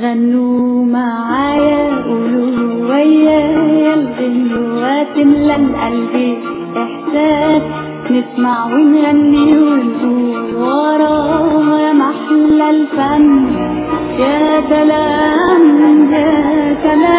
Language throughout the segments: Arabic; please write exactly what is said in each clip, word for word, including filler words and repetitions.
غنوا معايا قولوا ويايا الغنوة تملى القلب إحساس، نسمع ونغني ونقول وراها يا محلى الفن. يا سلام يا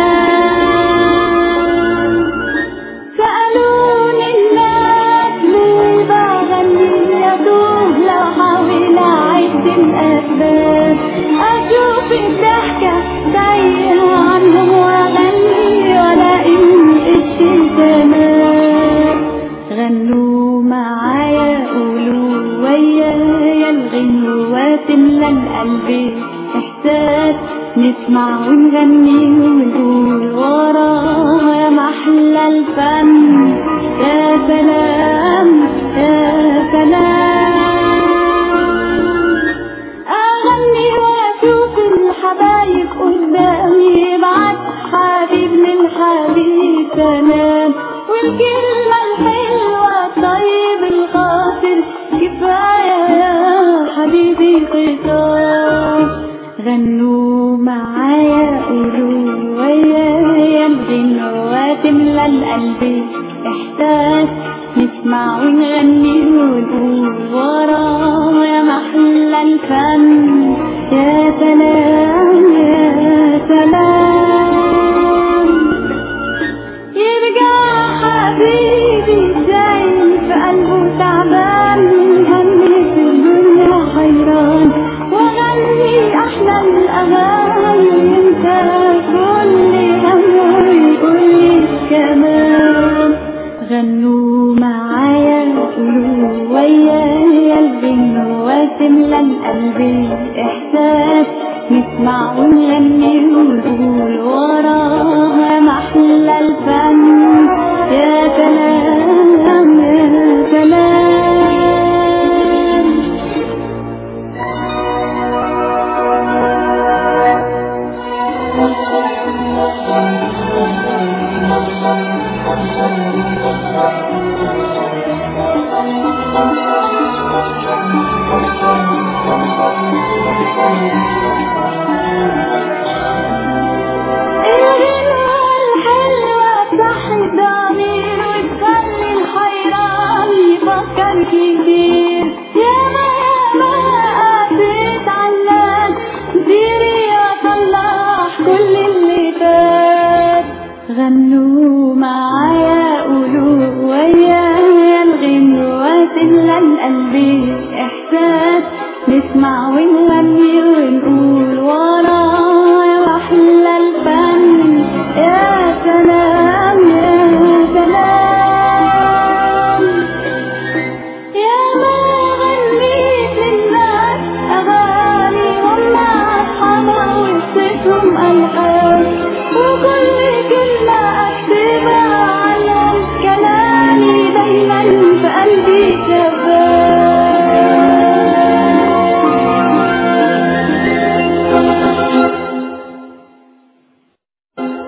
سلام، سألوني الناس ليه بغني، أتوه لو حاول أعد الأسباب، أشوف الضحكة تايهة عنهم وأغني وألاقي إشي تمام. غنوا معايا قولوا ويايا الغنوة تملى القلب إحساس، نسمع ونغني ونقول وراها يا محلى الفن. يا سلام يا سلام، أغني وأشوف الحبايب قدامي، بعد حبيب للحبيب سلام، والكلمة الحلوة الطيب الخاطر كفاية يا حبيبي خطاب. غنوا معايا قولوا ويايا الغنوة تملى القلب إحساس، نسمع ونغني ونقول وراها يا محلى الفن. يا سلام يا سلام، يرجع حبيبي زين في قلبه تعبان، همي في الدنيا حيران، وغني أحلى الأغاني ينسى كل همه ويقولي كمان. غنوا معايا قولوا ويايا الغنوة تملى القلب إحساس، نسمع ونغني ونقول وراها محلى الفن. يا سلام يا سلام، كتير ياما ياما قاسيت عالناس، ديري وصلح كل اللي فات. غنوا معايا قولوا ويايا الغنوة تملى القلب إحساس، نسمع ونغني ونقول